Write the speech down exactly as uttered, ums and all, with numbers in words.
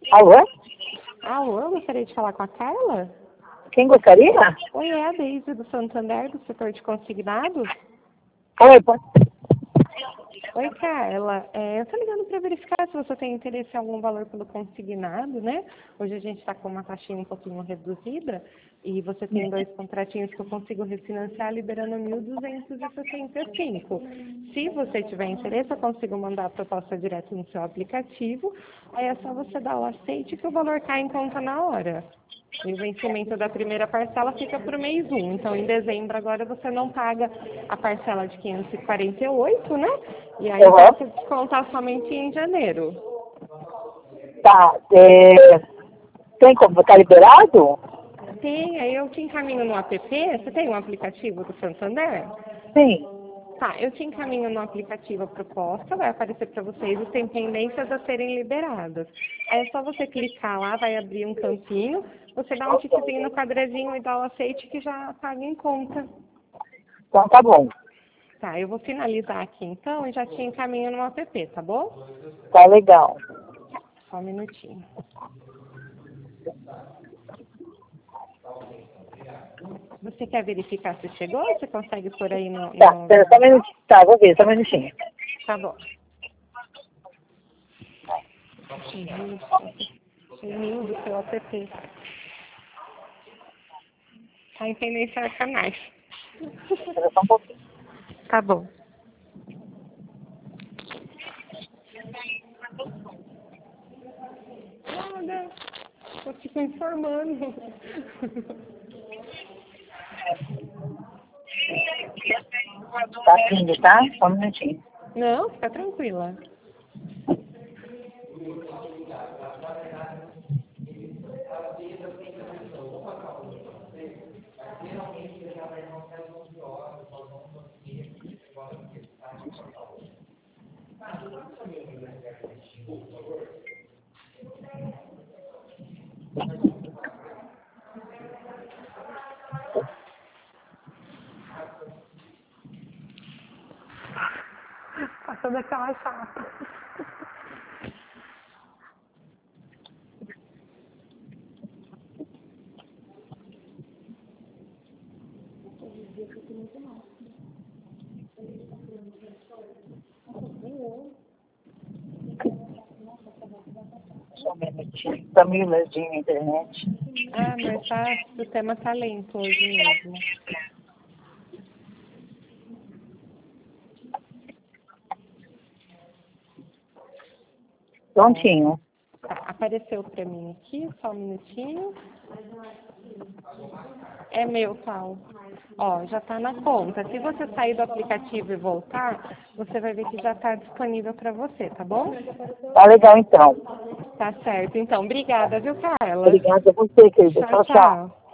Alô? Alô, eu gostaria de falar com a Carla? Quem gostaria? Oi, é a Deise do Santander, do setor de consignados. Oi, pode... Oi, Carla. É, eu estou ligando para verificar se você tem interesse em algum valor pelo consignado, né? Hoje a gente está com uma taxinha um pouquinho reduzida e você tem dois contratinhos que eu consigo refinanciar liberando mil duzentos e sessenta e cinco. Se você tiver interesse, eu consigo mandar a proposta direto no seu aplicativo. Aí é só você dar o aceite que o valor cai em conta na hora. E o vencimento da primeira parcela fica para o mês um. Então, em dezembro, agora você não paga a parcela de quinhentos e quarenta e oito, né? E aí Uhum. você descontar somente em janeiro. Tá, é... tem como, tá liberado? Tem, aí eu te encaminho no app. Você tem um aplicativo do Santander? Sim. Tá, eu te encaminho no aplicativo a proposta, vai aparecer para vocês os tem pendências a serem liberadas. Aí é só você clicar lá, vai abrir um campinho, você dá um tiquezinho no quadradinho e dá o aceite que já paga em conta. Então tá bom. Tá, eu vou finalizar aqui então e já te encaminho no app, tá bom? Tá legal. Só um minutinho. Você quer verificar se chegou? Você consegue por aí no... Tá, no... espera só um minutinho. Tá, vou ver, só um minutinho. Tá bom. Cheirinho do seu app. Tá em pendência arcanais. Espera só um pouquinho. Tá bom. Nada. Eu fico informando. Tá vindo, tá? Só um minutinho. Não, fica tranquila. Passou daquela chata. Só um minutinho. Tá meio lerdinho a internet. Ah, mas tá, o sistema tá lento hoje mesmo. Prontinho. Tá, apareceu pra mim aqui, só um minutinho. É meu, tal. Ó, já tá na conta. Se você sair do aplicativo e voltar, você vai ver que já tá disponível pra você, tá bom? Tá legal então. Tá certo. Então, obrigada, viu, Carla? Obrigada a você, querida. Tchau, Tchau, tchau. tchau.